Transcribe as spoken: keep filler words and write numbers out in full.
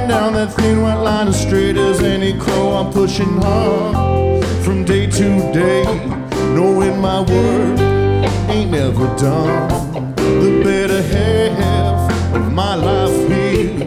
Laying down that thin white line as straight as any crow. I'm pushing hard from day to day, knowing my work ain't never done. The better half of my life here